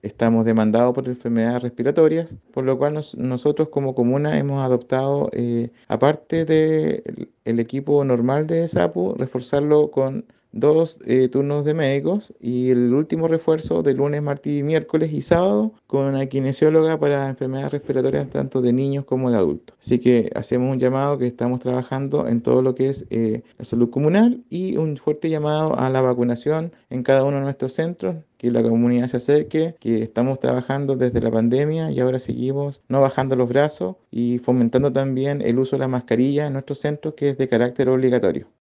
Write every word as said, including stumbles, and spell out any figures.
estamos demandados por enfermedades respiratorias, por lo cual nos- nosotros como comuna hemos adoptado, eh, aparte del el equipo normal de SAPU, reforzarlo con dos eh, turnos de médicos y el último refuerzo de lunes, martes y miércoles y sábado con una kinesióloga para enfermedades respiratorias tanto de niños como de adultos. Así que hacemos un llamado que estamos trabajando en todo lo que es eh, la salud comunal y un fuerte llamado a la vacunación en cada uno de nuestros centros, que la comunidad se acerque, que estamos trabajando desde la pandemia y ahora seguimos no bajando los brazos y fomentando también el uso de la mascarilla en nuestros centros, que es de carácter obligatorio.